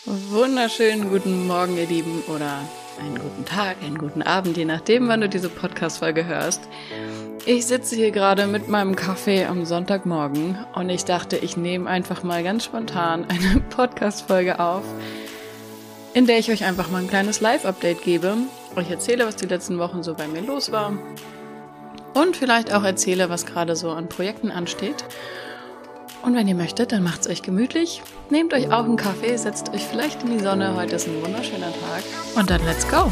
Wunderschönen guten Morgen, ihr Lieben, oder einen guten Tag, einen guten Abend, je nachdem, wann du diese Podcast-Folge hörst. Ich sitze hier gerade mit meinem Kaffee am Sonntagmorgen und ich dachte, ich nehme einfach mal ganz spontan eine Podcast-Folge auf, in der ich euch einfach mal ein kleines Live-Update gebe, euch erzähle, was die letzten Wochen so bei mir los war und vielleicht auch erzähle, was gerade so an Projekten ansteht. Und wenn ihr möchtet, dann macht's euch gemütlich, nehmt euch auch einen Kaffee, setzt euch vielleicht in die Sonne, heute ist ein wunderschöner Tag und dann let's go!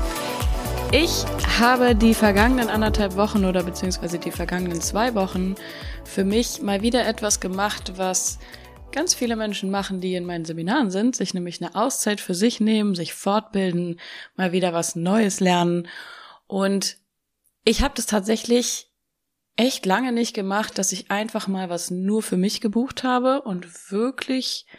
Ich habe die vergangenen 1,5 Wochen oder beziehungsweise die vergangenen 2 Wochen für mich mal wieder etwas gemacht, was ganz viele Menschen machen, die in meinen Seminaren sind, sich nämlich eine Auszeit für sich nehmen, sich fortbilden, mal wieder was Neues lernen. Und ich habe das tatsächlich echt lange nicht gemacht, dass ich einfach mal was nur für mich gebucht habe und wirklich,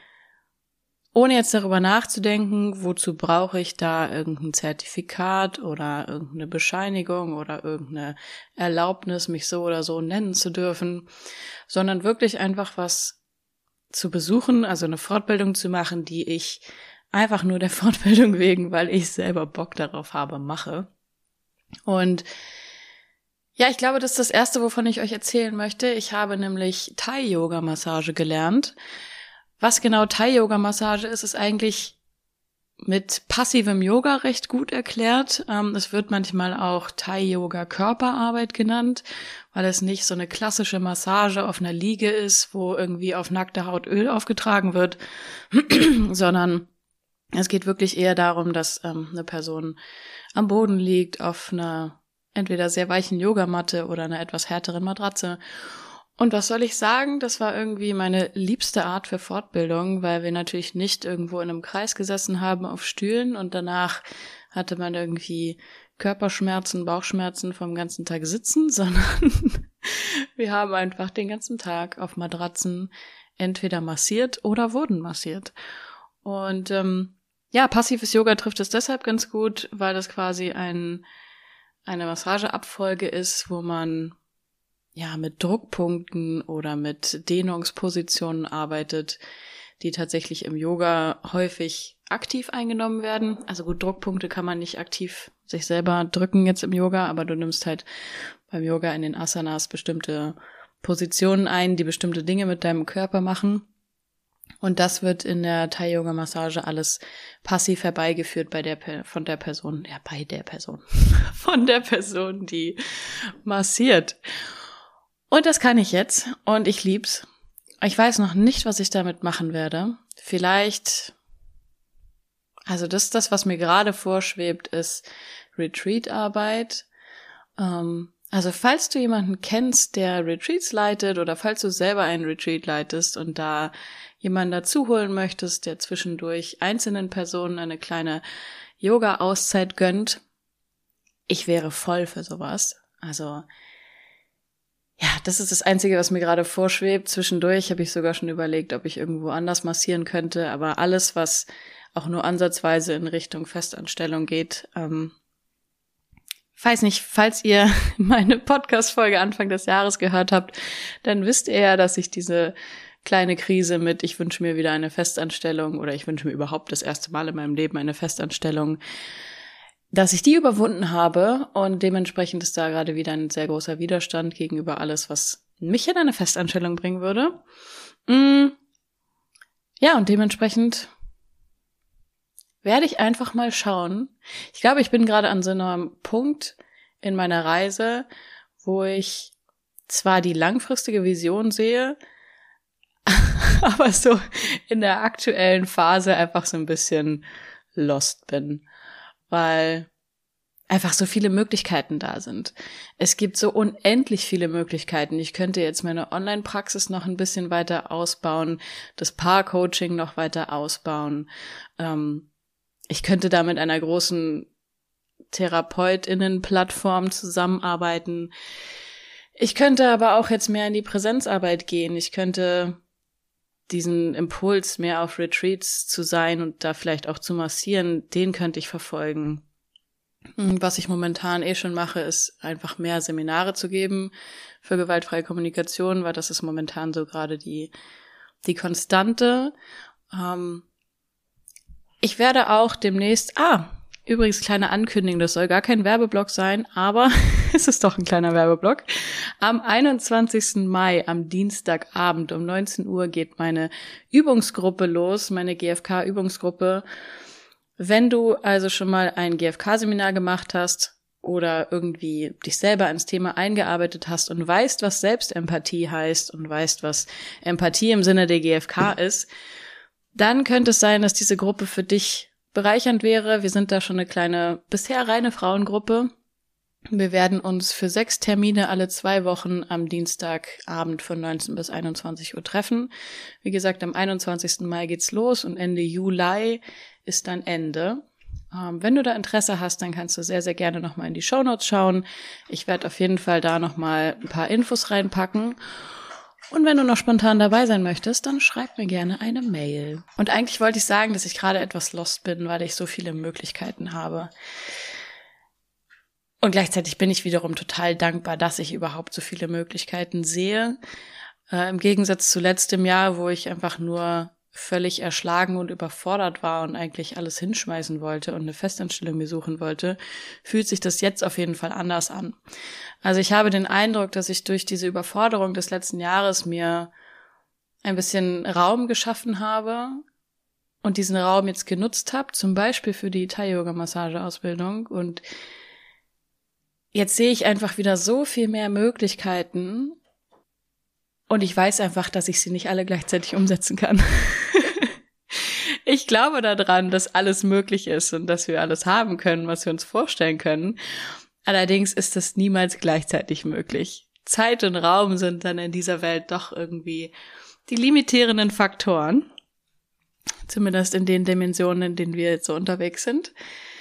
ohne jetzt darüber nachzudenken, wozu brauche ich da irgendein Zertifikat oder irgendeine Bescheinigung oder irgendeine Erlaubnis, mich so oder so nennen zu dürfen, sondern wirklich einfach was zu besuchen, also eine Fortbildung zu machen, die ich einfach nur der Fortbildung wegen, weil ich selber Bock darauf habe, mache. Und ja, ich glaube, das ist das Erste, wovon ich euch erzählen möchte. Ich habe nämlich Thai-Yoga-Massage gelernt. Was genau Thai-Yoga-Massage ist, ist eigentlich mit passivem Yoga recht gut erklärt. Es wird manchmal auch Thai-Yoga-Körperarbeit genannt, weil es nicht so eine klassische Massage auf einer Liege ist, wo irgendwie auf nackter Haut Öl aufgetragen wird, sondern es geht wirklich eher darum, dass eine Person am Boden liegt, auf einer entweder sehr weichen Yogamatte oder einer etwas härteren Matratze. Und was soll ich sagen? Das war irgendwie meine liebste Art für Fortbildung, weil wir natürlich nicht irgendwo in einem Kreis gesessen haben auf Stühlen und danach hatte man irgendwie Körperschmerzen, Bauchschmerzen vom ganzen Tag sitzen, sondern wir haben einfach den ganzen Tag auf Matratzen entweder massiert oder wurden massiert. Und passives Yoga trifft es deshalb ganz gut, weil das quasi eine Massageabfolge ist, wo man mit Druckpunkten oder mit Dehnungspositionen arbeitet, die tatsächlich im Yoga häufig aktiv eingenommen werden. Also gut, Druckpunkte kann man nicht aktiv sich selber drücken jetzt im Yoga, aber du nimmst halt beim Yoga in den Asanas bestimmte Positionen ein, die bestimmte Dinge mit deinem Körper machen. Und das wird in der Thai-Yoga-Massage alles passiv herbeigeführt von der Person, die massiert. Und das kann ich jetzt und ich lieb's. Ich weiß noch nicht, was ich damit machen werde. Vielleicht, also das, was mir gerade vorschwebt, ist Retreat-Arbeit. Also falls du jemanden kennst, der Retreats leitet oder falls du selber einen Retreat leitest und da jemanden dazu holen möchtest, der zwischendurch einzelnen Personen eine kleine Yoga-Auszeit gönnt, ich wäre voll für sowas. Also ja, das ist das Einzige, was mir gerade vorschwebt. Zwischendurch habe ich sogar schon überlegt, ob ich irgendwo anders massieren könnte, aber alles, was auch nur ansatzweise in Richtung Festanstellung geht, weiß nicht, falls ihr meine Podcast-Folge Anfang des Jahres gehört habt, dann wisst ihr ja, dass ich diese kleine Krise mit ich wünsche mir wieder eine Festanstellung oder ich wünsche mir überhaupt das erste Mal in meinem Leben eine Festanstellung, dass ich die überwunden habe und dementsprechend ist da gerade wieder ein sehr großer Widerstand gegenüber alles, was mich in eine Festanstellung bringen würde. Ja, und dementsprechend werde ich einfach mal schauen. Ich glaube, ich bin gerade an so einem Punkt in meiner Reise, wo ich zwar die langfristige Vision sehe, aber so in der aktuellen Phase einfach so ein bisschen lost bin, weil einfach so viele Möglichkeiten da sind. Es gibt so unendlich viele Möglichkeiten. Ich könnte jetzt meine Online-Praxis noch ein bisschen weiter ausbauen, das Paar-Coaching noch weiter ausbauen. Ich könnte da mit einer großen TherapeutInnen-Plattform zusammenarbeiten. Ich könnte aber auch jetzt mehr in die Präsenzarbeit gehen. Ich könnte diesen Impuls, mehr auf Retreats zu sein und da vielleicht auch zu massieren, den könnte ich verfolgen. Was ich momentan schon mache, ist einfach mehr Seminare zu geben für gewaltfreie Kommunikation, weil das ist momentan so gerade die Konstante. Ich werde auch demnächst, übrigens kleine Ankündigung, das soll gar kein Werbeblock sein, aber es ist doch ein kleiner Werbeblock. Am 21. Mai, am Dienstagabend um 19 Uhr geht meine Übungsgruppe los, meine GFK-Übungsgruppe. Wenn du also schon mal ein GFK-Seminar gemacht hast oder irgendwie dich selber ins Thema eingearbeitet hast und weißt, was Selbstempathie heißt und weißt, was Empathie im Sinne der GFK ist, dann könnte es sein, dass diese Gruppe für dich bereichernd wäre. Wir sind da schon eine kleine, bisher reine Frauengruppe. Wir werden uns für 6 Termine alle 2 Wochen am Dienstagabend von 19 bis 21 Uhr treffen. Wie gesagt, am 21. Mai geht's los und Ende Juli ist dann Ende. Wenn du da Interesse hast, dann kannst du sehr, sehr gerne nochmal in die Shownotes schauen. Ich werde auf jeden Fall da nochmal ein paar Infos reinpacken. Und wenn du noch spontan dabei sein möchtest, dann schreib mir gerne eine Mail. Und eigentlich wollte ich sagen, dass ich gerade etwas lost bin, weil ich so viele Möglichkeiten habe. Und gleichzeitig bin ich wiederum total dankbar, dass ich überhaupt so viele Möglichkeiten sehe. Im Gegensatz zu letztem Jahr, wo ich einfach nur völlig erschlagen und überfordert war und eigentlich alles hinschmeißen wollte und eine Festanstellung mir suchen wollte, fühlt sich das jetzt auf jeden Fall anders an. Also ich habe den Eindruck, dass ich durch diese Überforderung des letzten Jahres mir ein bisschen Raum geschaffen habe und diesen Raum jetzt genutzt habe, zum Beispiel für die Thai-Yoga-Massage-Ausbildung. Und jetzt sehe ich einfach wieder so viel mehr Möglichkeiten und ich weiß einfach, dass ich sie nicht alle gleichzeitig umsetzen kann. Ich glaube daran, dass alles möglich ist und dass wir alles haben können, was wir uns vorstellen können. Allerdings ist das niemals gleichzeitig möglich. Zeit und Raum sind dann in dieser Welt doch irgendwie die limitierenden Faktoren. Zumindest in den Dimensionen, in denen wir jetzt so unterwegs sind.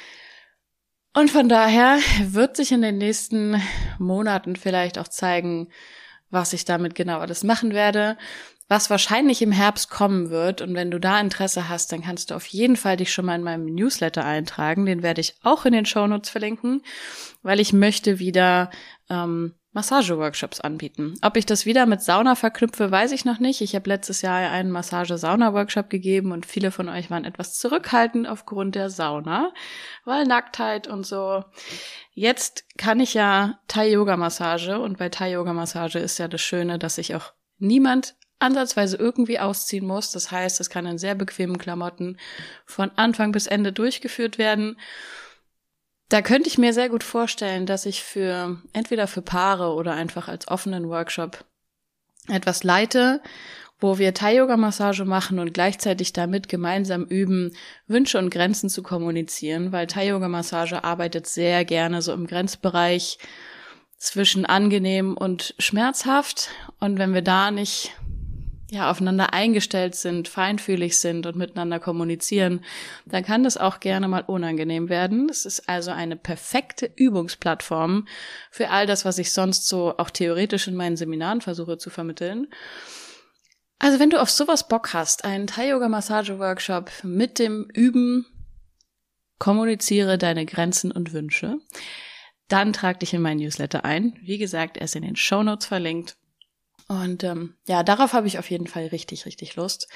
Und von daher wird sich in den nächsten Monaten vielleicht auch zeigen, was ich damit genau alles machen werde, was wahrscheinlich im Herbst kommen wird. Und wenn du da Interesse hast, dann kannst du auf jeden Fall dich schon mal in meinem Newsletter eintragen. Den werde ich auch in den Shownotes verlinken, weil ich möchte wieder Massage-Workshops anbieten. Ob ich das wieder mit Sauna verknüpfe, weiß ich noch nicht. Ich habe letztes Jahr einen Massage-Sauna-Workshop gegeben und viele von euch waren etwas zurückhaltend aufgrund der Sauna, weil Nacktheit und so. Jetzt kann ich ja Thai-Yoga-Massage und bei Thai-Yoga-Massage ist ja das Schöne, dass sich auch niemand ansatzweise irgendwie ausziehen muss. Das heißt, es kann in sehr bequemen Klamotten von Anfang bis Ende durchgeführt werden. Da könnte ich mir sehr gut vorstellen, dass ich entweder für Paare oder einfach als offenen Workshop etwas leite, wo wir Thai-Yoga-Massage machen und gleichzeitig damit gemeinsam üben, Wünsche und Grenzen zu kommunizieren, weil Thai-Yoga-Massage arbeitet sehr gerne so im Grenzbereich zwischen angenehm und schmerzhaft. Und wenn wir da nicht aufeinander eingestellt sind, feinfühlig sind und miteinander kommunizieren, dann kann das auch gerne mal unangenehm werden. Das ist also eine perfekte Übungsplattform für all das, was ich sonst so auch theoretisch in meinen Seminaren versuche zu vermitteln. Also wenn du auf sowas Bock hast, einen Thai-Yoga-Massage-Workshop mit dem Üben, kommuniziere deine Grenzen und Wünsche, dann trag dich in meinen Newsletter ein. Wie gesagt, er ist in den Shownotes verlinkt. Und darauf habe ich auf jeden Fall richtig, richtig Lust.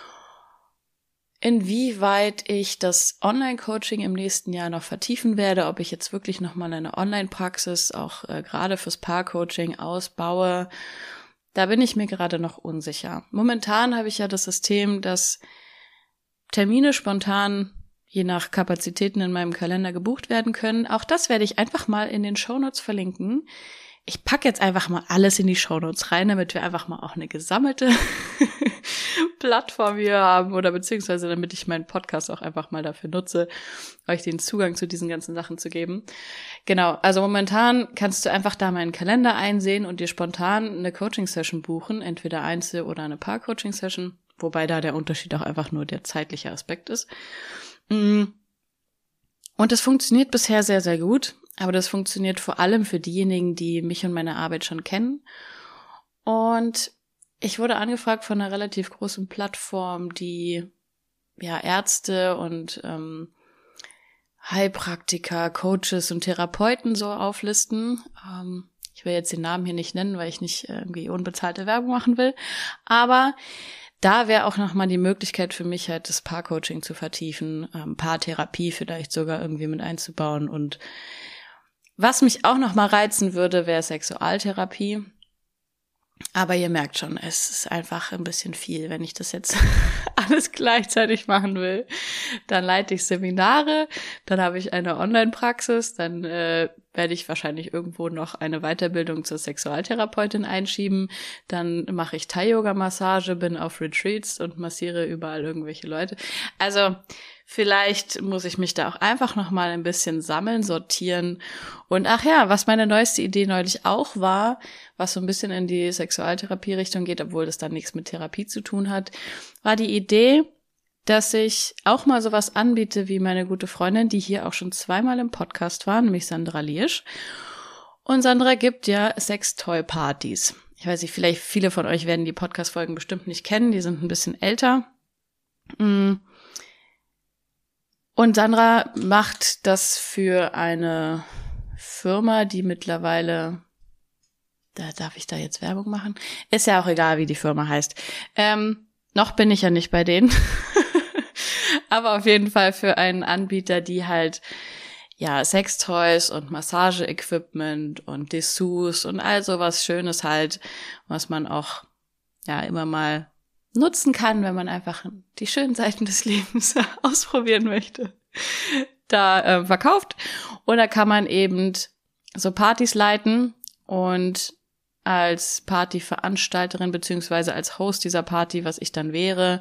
Inwieweit ich das Online-Coaching im nächsten Jahr noch vertiefen werde, ob ich jetzt wirklich nochmal eine Online-Praxis auch gerade fürs Paar-Coaching ausbaue, da bin ich mir gerade noch unsicher. Momentan habe ich ja das System, dass Termine spontan je nach Kapazitäten in meinem Kalender gebucht werden können. Auch das werde ich einfach mal in den Shownotes verlinken. Ich packe jetzt einfach mal alles in die Shownotes rein, damit wir einfach mal auch eine gesammelte Plattform hier haben oder beziehungsweise damit ich meinen Podcast auch einfach mal dafür nutze, euch den Zugang zu diesen ganzen Sachen zu geben. Genau, also momentan kannst du einfach da meinen Kalender einsehen und dir spontan eine Coaching-Session buchen, entweder Einzel- oder eine Paar-Coaching-Session, wobei da der Unterschied auch einfach nur der zeitliche Aspekt ist. Und das funktioniert bisher sehr, sehr gut. Aber das funktioniert vor allem für diejenigen, die mich und meine Arbeit schon kennen. Und ich wurde angefragt von einer relativ großen Plattform, die Ärzte und Heilpraktiker, Coaches und Therapeuten so auflisten. Ich will jetzt den Namen hier nicht nennen, weil ich nicht irgendwie unbezahlte Werbung machen will. Aber da wäre auch nochmal die Möglichkeit für mich halt, das Paarcoaching zu vertiefen, Paartherapie vielleicht sogar irgendwie mit einzubauen. Und was mich auch nochmal reizen würde, wäre Sexualtherapie. Aber ihr merkt schon, es ist einfach ein bisschen viel, wenn ich das jetzt alles gleichzeitig machen will. Dann leite ich Seminare, dann habe ich eine Online-Praxis, dann werde ich wahrscheinlich irgendwo noch eine Weiterbildung zur Sexualtherapeutin einschieben. Dann mache ich Thai-Yoga-Massage, bin auf Retreats und massiere überall irgendwelche Leute. Also vielleicht muss ich mich da auch einfach noch mal ein bisschen sammeln, sortieren. Und ach ja, was meine neueste Idee neulich auch war, was so ein bisschen in die Sexualtherapie-Richtung geht, obwohl das dann nichts mit Therapie zu tun hat, war die Idee, dass ich auch mal sowas anbiete wie meine gute Freundin, die hier auch schon 2-mal im Podcast war, nämlich Sandra Liesch. Und Sandra gibt ja Sextoy-Partys. Ich weiß nicht, vielleicht viele von euch werden die Podcast-Folgen bestimmt nicht kennen, die sind ein bisschen älter. Und Sandra macht das für eine Firma, die mittlerweile, darf ich da jetzt Werbung machen? Ist ja auch egal, wie die Firma heißt. Noch bin ich ja nicht bei denen. Aber auf jeden Fall für einen Anbieter, die halt ja Sextoys und Massageequipment und Dessous und all sowas Schönes halt, was man auch ja immer mal nutzen kann, wenn man einfach die schönen Seiten des Lebens ausprobieren möchte, da verkauft. Oder kann man eben so Partys leiten und als Partyveranstalterin beziehungsweise als Host dieser Party, was ich dann wäre,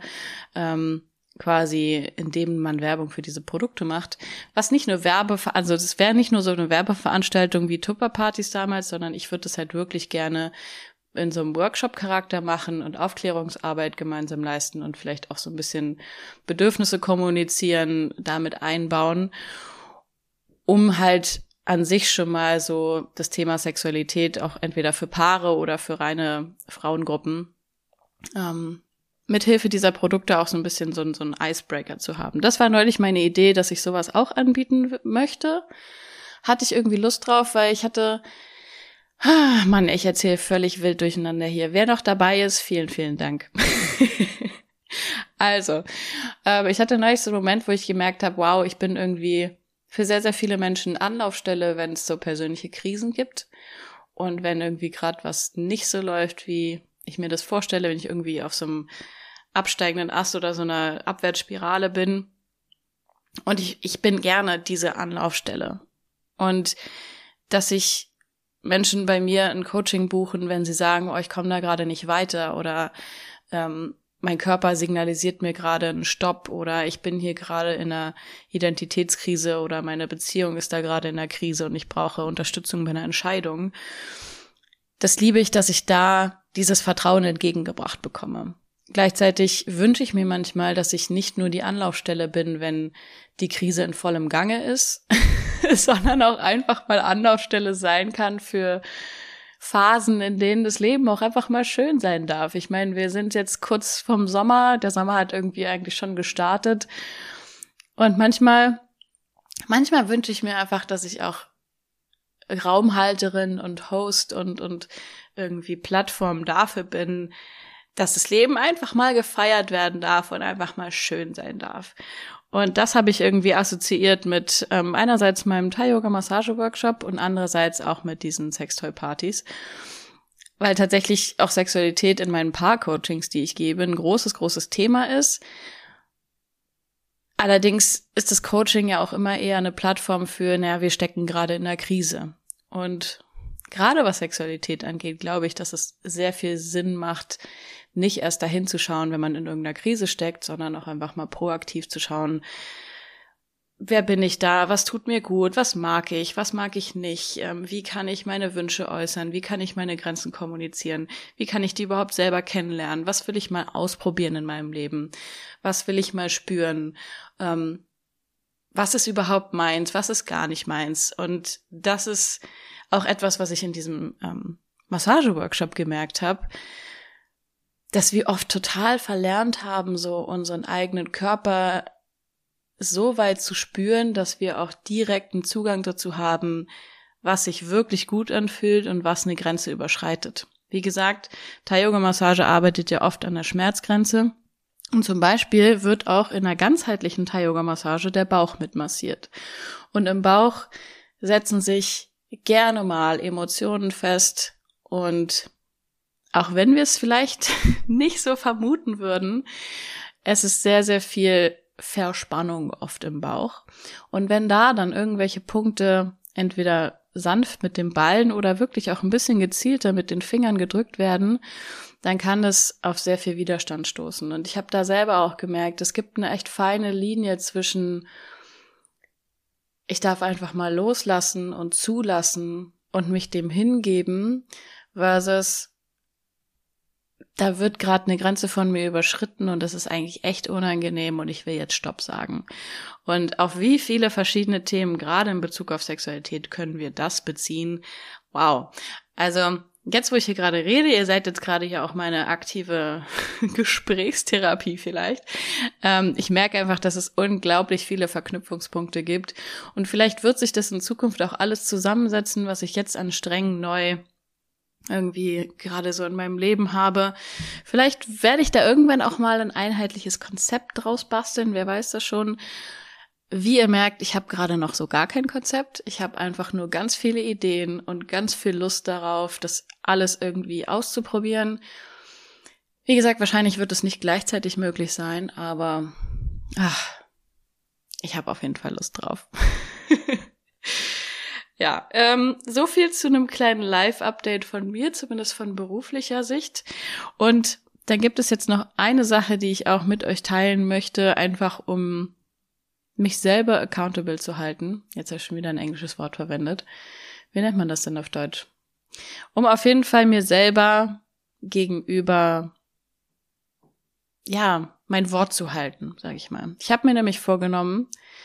quasi indem man Werbung für diese Produkte macht, was nicht nur also das wäre nicht nur so eine Werbeveranstaltung wie Tupperpartys damals, sondern ich würde das halt wirklich gerne in so einem Workshop-Charakter machen und Aufklärungsarbeit gemeinsam leisten und vielleicht auch so ein bisschen Bedürfnisse kommunizieren, damit einbauen, um halt an sich schon mal so das Thema Sexualität auch entweder für Paare oder für reine Frauengruppen mithilfe dieser Produkte auch so ein bisschen so ein Icebreaker zu haben. Das war neulich meine Idee, dass ich sowas auch anbieten möchte. Hatte ich irgendwie Lust drauf, weil ich hatte, Mann, ich erzähle völlig wild durcheinander hier. Wer noch dabei ist, vielen, vielen Dank. Also, ich hatte neulich so einen Moment, wo ich gemerkt habe, wow, ich bin irgendwie für sehr, sehr viele Menschen Anlaufstelle, wenn es so persönliche Krisen gibt und wenn irgendwie gerade was nicht so läuft, wie ich mir das vorstelle, wenn ich irgendwie auf so einem absteigenden Ast oder so einer Abwärtsspirale bin. Und ich bin gerne diese Anlaufstelle. Und dass sich Menschen bei mir ein Coaching buchen, wenn sie sagen, oh, ich komme da gerade nicht weiter oder mein Körper signalisiert mir gerade einen Stopp oder ich bin hier gerade in einer Identitätskrise oder meine Beziehung ist da gerade in einer Krise und ich brauche Unterstützung bei einer Entscheidung. Das liebe ich, dass ich da dieses Vertrauen entgegengebracht bekomme. Gleichzeitig wünsche ich mir manchmal, dass ich nicht nur die Anlaufstelle bin, wenn die Krise in vollem Gange ist, sondern auch einfach mal Anlaufstelle sein kann für Phasen, in denen das Leben auch einfach mal schön sein darf. Ich meine, wir sind jetzt kurz vom Sommer, der Sommer hat irgendwie eigentlich schon gestartet und manchmal wünsche ich mir einfach, dass ich auch Raumhalterin und Host und irgendwie Plattform dafür bin, dass das Leben einfach mal gefeiert werden darf und einfach mal schön sein darf. Und das habe ich irgendwie assoziiert mit einerseits meinem Thai-Yoga-Massage-Workshop und andererseits auch mit diesen Sextoy-Partys. Weil tatsächlich auch Sexualität in meinen Paar-Coachings, die ich gebe, ein großes, großes Thema ist. Allerdings ist das Coaching ja auch immer eher eine Plattform für, wir stecken gerade in einer Krise. Und gerade was Sexualität angeht, glaube ich, dass es sehr viel Sinn macht, nicht erst dahin zu schauen, wenn man in irgendeiner Krise steckt, sondern auch einfach mal proaktiv zu schauen, wer bin ich da, was tut mir gut, was mag ich nicht, wie kann ich meine Wünsche äußern, wie kann ich meine Grenzen kommunizieren, wie kann ich die überhaupt selber kennenlernen, was will ich mal ausprobieren in meinem Leben, was will ich mal spüren, was ist überhaupt meins, was ist gar nicht meins. Und das ist auch etwas, was ich in diesem Massageworkshop gemerkt habe, dass wir oft total verlernt haben, so unseren eigenen Körper so weit zu spüren, dass wir auch direkten Zugang dazu haben, was sich wirklich gut anfühlt und was eine Grenze überschreitet. Wie gesagt, Thai-Yoga-Massage arbeitet ja oft an der Schmerzgrenze. Und zum Beispiel wird auch in einer ganzheitlichen Thai-Yoga-Massage der Bauch mitmassiert. Und im Bauch setzen sich gerne mal Emotionen fest. Und auch wenn wir es vielleicht nicht so vermuten würden, es ist sehr, sehr viel Verspannung oft im Bauch. Und wenn da dann irgendwelche Punkte entweder sanft mit dem Ballen oder wirklich auch ein bisschen gezielter mit den Fingern gedrückt werden, dann kann das auf sehr viel Widerstand stoßen. Und ich habe da selber auch gemerkt, es gibt eine echt feine Linie zwischen ich darf einfach mal loslassen und zulassen und mich dem hingeben, versus da wird gerade eine Grenze von mir überschritten und das ist eigentlich echt unangenehm und ich will jetzt Stopp sagen. Und auf wie viele verschiedene Themen, gerade in Bezug auf Sexualität, können wir das beziehen? Wow. Also jetzt, wo ich hier gerade rede, ihr seid jetzt gerade hier auch meine aktive Gesprächstherapie vielleicht. Ich merke einfach, dass es unglaublich viele Verknüpfungspunkte gibt und vielleicht wird sich das in Zukunft auch alles zusammensetzen, was ich jetzt an Strängen neu irgendwie gerade so in meinem Leben habe. Vielleicht werde ich da irgendwann auch mal ein einheitliches Konzept draus basteln, wer weiß das schon. Wie ihr merkt, ich habe gerade noch so gar kein Konzept. Ich habe einfach nur ganz viele Ideen und ganz viel Lust darauf, das alles irgendwie auszuprobieren. Wie gesagt, wahrscheinlich wird es nicht gleichzeitig möglich sein, aber ich habe auf jeden Fall Lust drauf. Ja, so viel zu einem kleinen Live-Update von mir, zumindest von beruflicher Sicht. Und dann gibt es jetzt noch eine Sache, die ich auch mit euch teilen möchte, einfach um mich selber accountable zu halten. Jetzt habe ich schon wieder ein englisches Wort verwendet. Wie nennt man das denn auf Deutsch? Um auf jeden Fall mir selber gegenüber, ja, mein Wort zu halten, sage ich mal. Ich habe mir nämlich vorgenommen,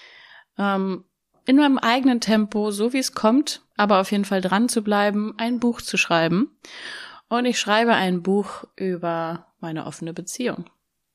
in meinem eigenen Tempo, so wie es kommt, aber auf jeden Fall dran zu bleiben, ein Buch zu schreiben. Und ich schreibe ein Buch über meine offene Beziehung.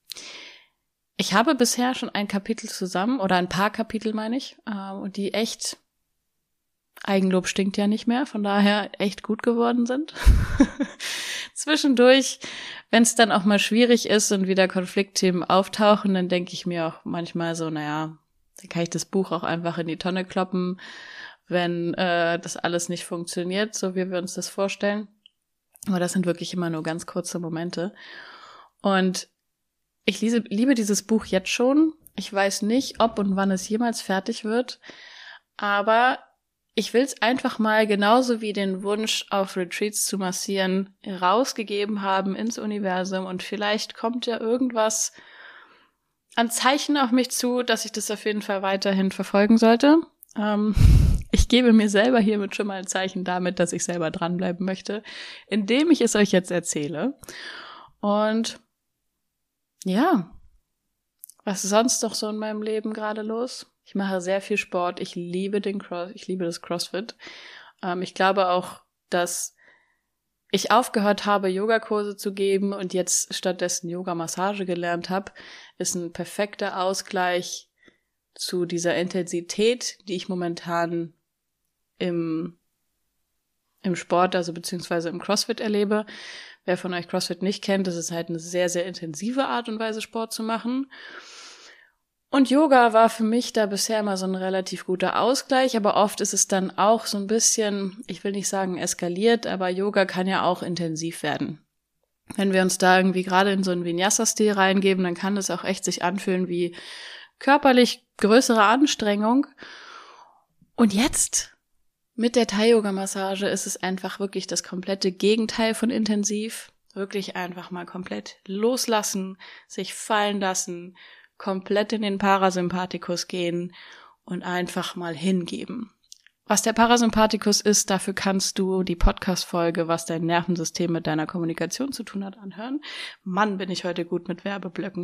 Ich habe bisher schon ein Kapitel zusammen, oder ein paar Kapitel meine ich, und die echt, Eigenlob stinkt ja nicht mehr, von daher echt gut geworden sind. Zwischendurch, wenn es dann auch mal schwierig ist und wieder Konfliktthemen auftauchen, dann denke ich mir auch manchmal so, naja, dann kann ich das Buch auch einfach in die Tonne kloppen, wenn das alles nicht funktioniert, so wie wir uns das vorstellen. Aber das sind wirklich immer nur ganz kurze Momente. Und ich liebe dieses Buch jetzt schon. Ich weiß nicht, ob und wann es jemals fertig wird, aber ich will es einfach mal genauso wie den Wunsch, auf Retreats zu massieren, rausgegeben haben ins Universum und vielleicht kommt ja irgendwas an Zeichen auf mich zu, dass ich das auf jeden Fall weiterhin verfolgen sollte. Ich gebe mir selber hiermit schon mal ein Zeichen damit, dass ich selber dranbleiben möchte, indem ich es euch jetzt erzähle. Und ja, was ist sonst noch so in meinem Leben gerade los? Ich mache sehr viel Sport. Ich liebe das CrossFit. Ich glaube auch, dass ich aufgehört habe, Yogakurse zu geben und jetzt stattdessen Yoga-Massage gelernt habe, ist ein perfekter Ausgleich zu dieser Intensität, die ich momentan im Sport, also beziehungsweise im CrossFit erlebe. Wer von euch CrossFit nicht kennt, das ist halt eine sehr, sehr intensive Art und Weise, Sport zu machen. Und Yoga war für mich da bisher immer so ein relativ guter Ausgleich, aber oft ist es dann auch so ein bisschen, ich will nicht sagen eskaliert, aber Yoga kann ja auch intensiv werden. Wenn wir uns da irgendwie gerade in so einen Vinyasa-Stil reingeben, dann kann das auch echt sich anfühlen wie körperlich größere Anstrengung. Und jetzt mit der Thai-Yoga-Massage ist es einfach wirklich das komplette Gegenteil von intensiv. Wirklich einfach mal komplett loslassen, sich fallen lassen, komplett in den Parasympathikus gehen und einfach mal hingeben. Was der Parasympathikus ist, dafür kannst du die Podcast-Folge, was dein Nervensystem mit deiner Kommunikation zu tun hat, anhören. Mann, bin ich heute gut mit Werbeblöcken.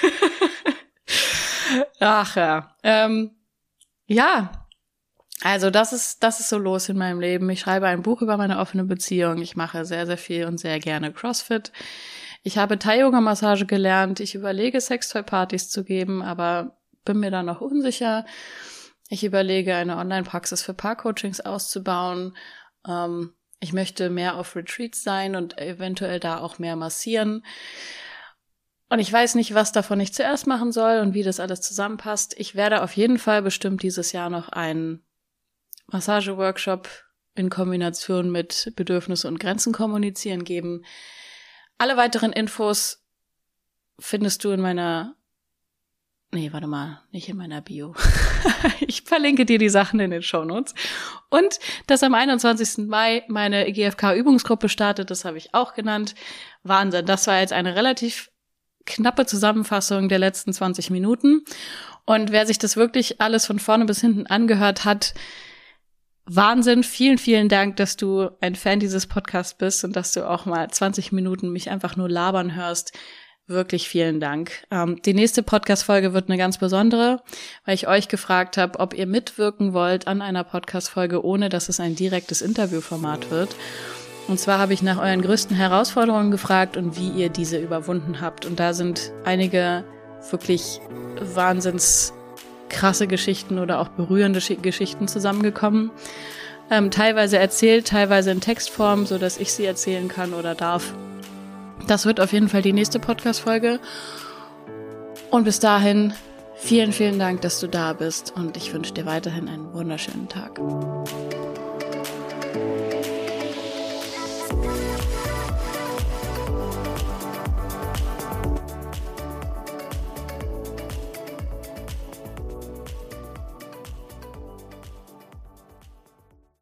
Ach ja. Ja, also das ist so los in meinem Leben. Ich schreibe ein Buch über meine offene Beziehung. Ich mache sehr, sehr viel und sehr gerne CrossFit. Ich habe Thai-Yoga-Massage gelernt. Ich überlege, Sextoy-Partys zu geben, aber bin mir da noch unsicher. Ich überlege, eine Online-Praxis für Paarcoachings auszubauen. Ich möchte mehr auf Retreats sein und eventuell da auch mehr massieren. Und ich weiß nicht, was davon ich zuerst machen soll und wie das alles zusammenpasst. Ich werde auf jeden Fall bestimmt dieses Jahr noch einen Massageworkshop in Kombination mit Bedürfnisse und Grenzen kommunizieren geben. Alle weiteren Infos findest du in meiner... nicht in meiner Bio. Ich verlinke dir die Sachen in den Shownotes. Und dass am 21. Mai meine GFK-Übungsgruppe startet, das habe ich auch genannt. Wahnsinn, das war jetzt eine relativ knappe Zusammenfassung der letzten 20 Minuten. Und wer sich das wirklich alles von vorne bis hinten angehört hat, Wahnsinn, vielen, vielen Dank, dass du ein Fan dieses Podcasts bist und dass du auch mal 20 Minuten mich einfach nur labern hörst. Wirklich vielen Dank. Die nächste Podcast-Folge wird eine ganz besondere, weil ich euch gefragt habe, ob ihr mitwirken wollt an einer Podcast-Folge, ohne dass es ein direktes Interviewformat wird. Und zwar habe ich nach euren größten Herausforderungen gefragt und wie ihr diese überwunden habt. Und da sind einige wirklich wahnsinns krasse Geschichten oder auch berührende Geschichten zusammengekommen. Teilweise erzählt, teilweise in Textform, so dass ich sie erzählen kann oder darf. Das wird auf jeden Fall die nächste Podcast-Folge. Und bis dahin, vielen, vielen Dank, dass du da bist. Und ich wünsche dir weiterhin einen wunderschönen Tag.